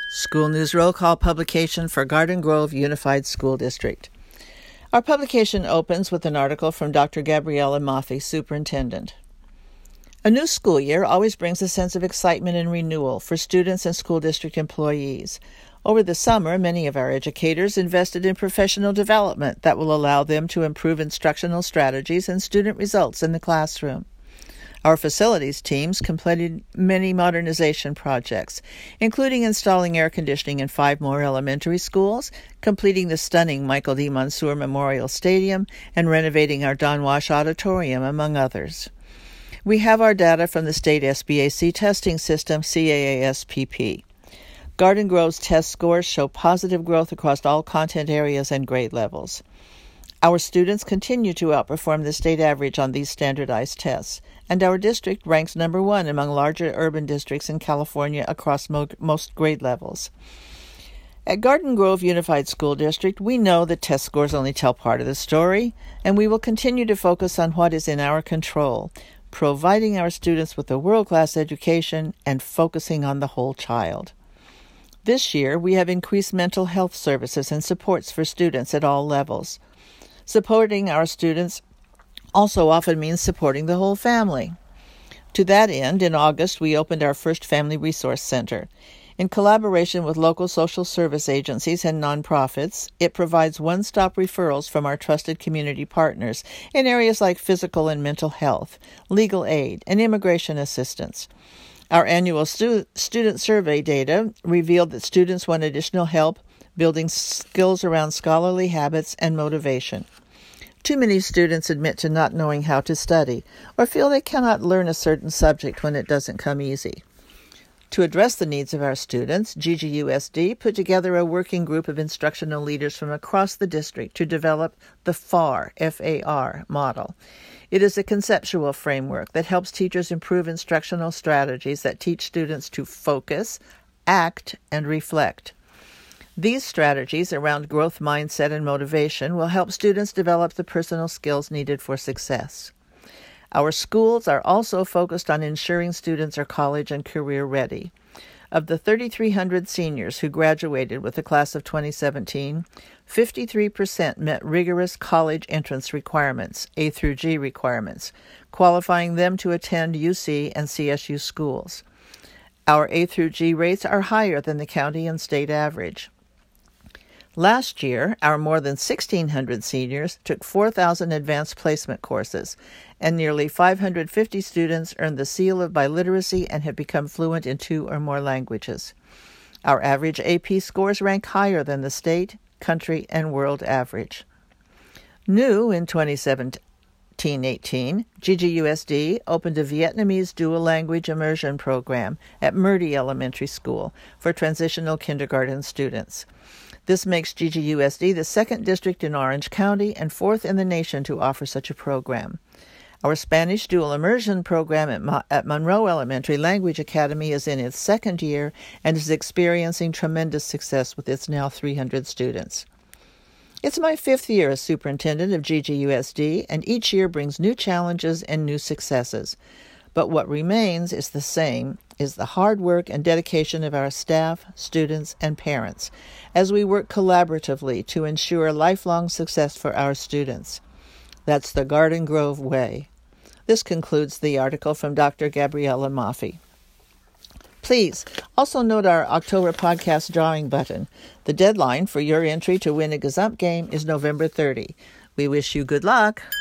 School News Roll Call publication for Garden Grove Unified School District. Our publication opens with an article from Dr. Gabriella Maffei, Superintendent. A new school year always brings a sense of excitement and renewal for students and school district employees. Over the summer, many of our educators invested in professional development that will allow them to improve instructional strategies and student results in the classroom. Our facilities teams completed many modernization projects, including installing air conditioning in 5 more elementary schools, completing the stunning Michael D. Mansour Memorial Stadium, and renovating our Don Wash Auditorium, among others. We have our data from the state SBAC testing system, CAAS-PP. Garden Grove's test scores show positive growth across all content areas and grade levels. Our students continue to outperform the state average on these standardized tests, and our district ranks number 1 among larger urban districts in California across most grade levels. At Garden Grove Unified School District, we know that test scores only tell part of the story, and we will continue to focus on what is in our control, providing our students with a world-class education and focusing on the whole child. This year, we have increased mental health services and supports for students at all levels. Supporting our students also often means supporting the whole family. To that end, in August, we opened our first Family Resource Center. In collaboration with local social service agencies and nonprofits, it provides one-stop referrals from our trusted community partners in areas like physical and mental health, legal aid, and immigration assistance. Our annual student survey data revealed that students want additional help building skills around scholarly habits and motivation. Too many students admit to not knowing how to study or feel they cannot learn a certain subject when it doesn't come easy. To address the needs of our students, GGUSD put together a working group of instructional leaders from across the district to develop the FAR, F-A-R, model. It is a conceptual framework that helps teachers improve instructional strategies that teach students to focus, act, and reflect. These strategies around growth mindset and motivation will help students develop the personal skills needed for success. Our schools are also focused on ensuring students are college and career ready. Of the 3,300 seniors who graduated with the class of 2017, 53% met rigorous college entrance requirements, A through G requirements, qualifying them to attend UC and CSU schools. Our A through G rates are higher than the county and state average. Last year, our more than 1,600 seniors took 4,000 advanced placement courses, and nearly 550 students earned the seal of biliteracy and have become fluent in 2 or more languages. Our average AP scores rank higher than the state, country, and world average. New in 2017-18, GGUSD opened a Vietnamese dual language immersion program at Murdy Elementary School for transitional kindergarten students. This makes GGUSD the 2nd district in Orange County and 4th in the nation to offer such a program. Our Spanish dual immersion program at Monroe Elementary Language Academy is in its 2nd year and is experiencing tremendous success with its now 300 students. It's my 5th year as superintendent of GGUSD, and each year brings new challenges and new successes. But what remains is the same, is the hard work and dedication of our staff, students, and parents, as we work collaboratively to ensure lifelong success for our students. That's the Garden Grove way. This concludes the article from Dr. Gabriella Maffei. Please also note our October podcast drawing button. The deadline for your entry to win a Gazump game is November 30. We wish you good luck.